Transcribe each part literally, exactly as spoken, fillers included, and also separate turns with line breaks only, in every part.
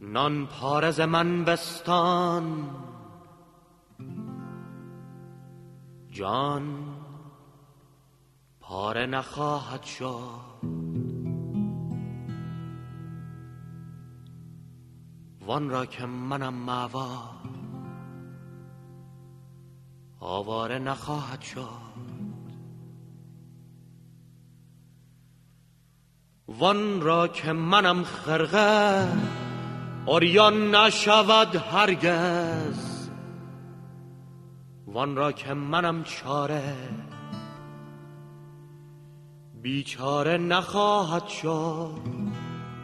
نان پاره ز من بستان، جان پاره نخواهد شد. وان را که منم مأوا، آواره نخواهد شد. وان را که منم خرقه، عریان نشود هرگز. وان را که منم چاره، بیچاره نخواهد شد.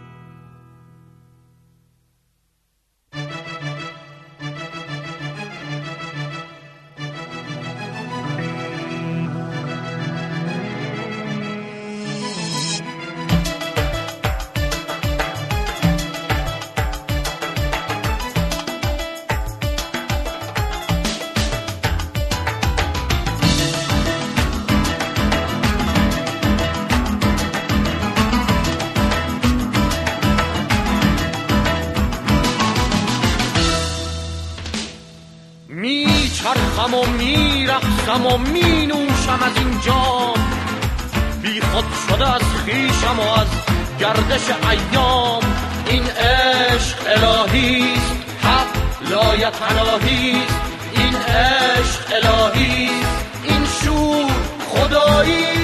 میچرخم و میرقصم و مینوشم از این جام، بی خود شده از خویشم و از گردش ایام. این عشق الهیست، حق لایتناهیست. این عشق الهیست، این شور خداییست.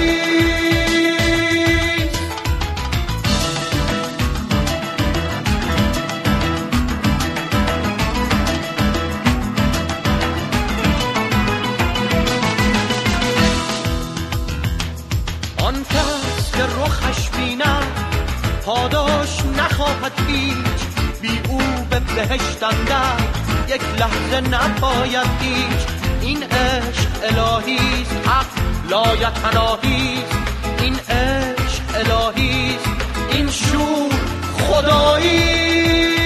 آن کس که رخش بینم پاداش نخواهد هیچ، بی او به بهشت اندر یک لحظه نپاید هیچ. این عشق الهیست، حق لایتناهیست. این عشق الهیست، این شور خداییست.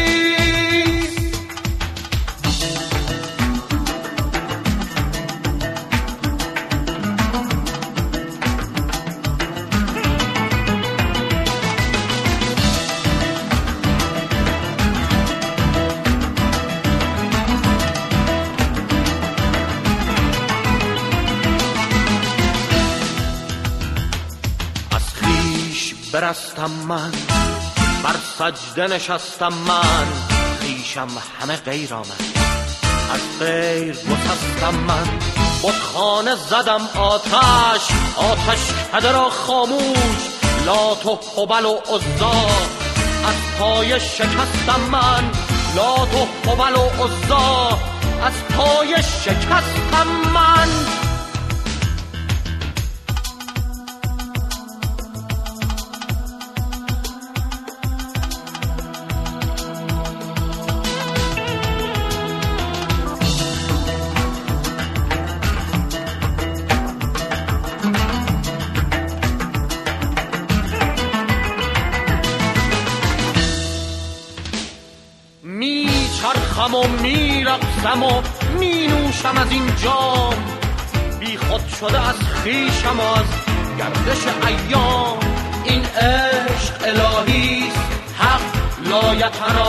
برستم من، بر سجده نشستم من، خویشم همه غیر آمد، از غیر گسستم من. بتخانه زدم آتش، آتش کده را خاموش، لات و هبل و عزا از پای شکستم من. لات و هبل و عزا از پای شکستم من. میچرخم و میرقصم و مینوشم از این جام، بی خود شده از خویشم و از گردش ایام. این عشق الهیست، حق لایتناهیست.